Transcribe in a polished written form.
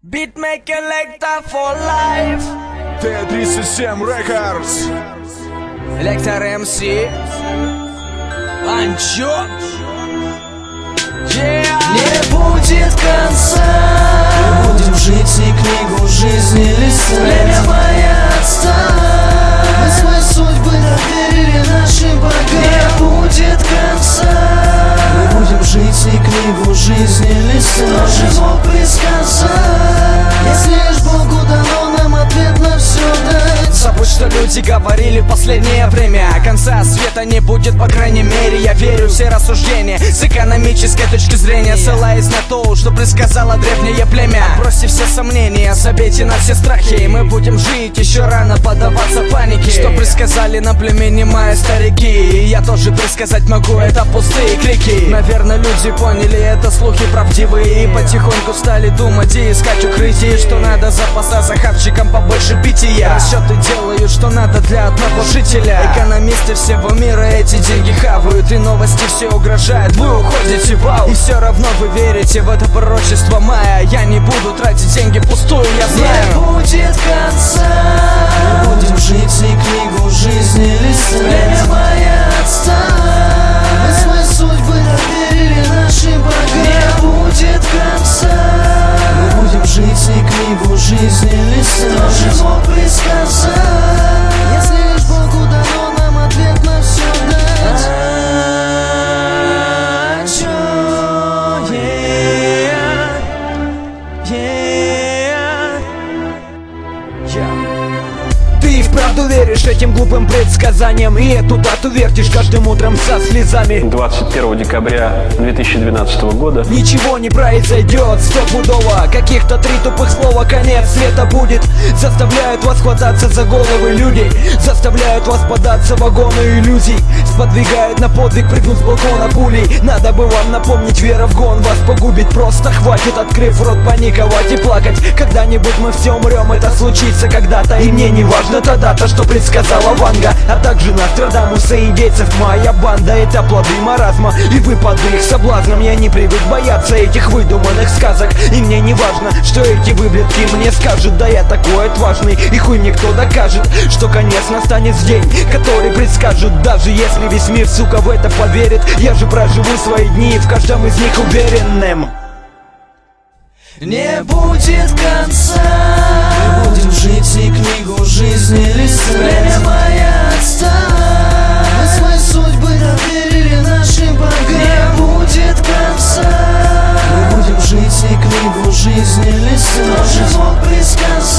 Beatmaker Lector for life. Т-37 Records. Lector MC. Анчо. Не будет конца. Мы будем жить и книгу жизни листать. Время бояться. Мы свои судьбы доверили нашим богам. Не будет конца. Мы будем жить и книгу жизни листать. Кто же мог предсказать, если лишь Богу дано нам ответ на все дать? Забудь, что люди говорили в последнее время. Конца света не будет, по крайней мере. Я верю в все рассуждения с экономической точки зрения, ссылаясь на то, что предсказало древнее племя. Бросьте все сомнения, забейте на все страхи, и мы будем жить, еще рано поддаваться панике. Что предсказали на племени мои старики, и я тоже предсказать могу, это пустые крики. Наверное, люди поняли, это слухи правдивые, и потихоньку стали думать и искать укрытие, что надо запасаться хавчиком побольше питья. Расчеты делают, что надо для одного жителя. Экономисты всего мира эти деньги хавают, и новости все угрожают. Вы уходите в ау, и все равно вы верите в это пророчество мая. Я не буду тратить деньги впустую, я знаю. Не будет конца. Мы будем жить и книгу жизни листать. Время бояться. Мы свои судьбы доверили нашим богам. Не будет конца. Мы будем жить и книгу жизни листать. Кто же мог предсказать, если лишь Богу дано нам ответ на все дать? Ты и вправду веришь этим глупым предсказаниям, и эту дату вертишь каждым утром со слезами. 21 декабря 2012 года. Ничего не произойдет стопудово. Каких-то 3 тупых слова, конец света будет. Заставляют вас хвататься за головы люди, заставляют вас податься в вагоны иллюзий, сподвигают на подвиг прыгнуть с балкона пулей. Надо бы вам напомнить, вера в гон вас погубит. Просто хватит, открыв рот, паниковать и плакать. Когда-нибудь мы все умрем, это случится когда-то. И мне не важно та дата, что предсказала Ванга, а также Нострадамус и индейцев моя банда. Это плоды маразма и выпады их соблазном. Я не привык бояться этих выдуманных сказок, и мне не важно, что эти выблядки мне скажут. Да я такой отважный, и хуй мне кто докажет, что конец настанет в день, который предскажут. Даже если весь мир, сука, в это поверит, я же проживу свои дни в каждом из них уверенным. Не будет конца. Мы будем жить и книгу жизни листать. Время бояться. Мы свои судьбы доверили нашим богам. Не будет конца. Мы будем жить и книгу жизни листать. Кто же мог предсказать,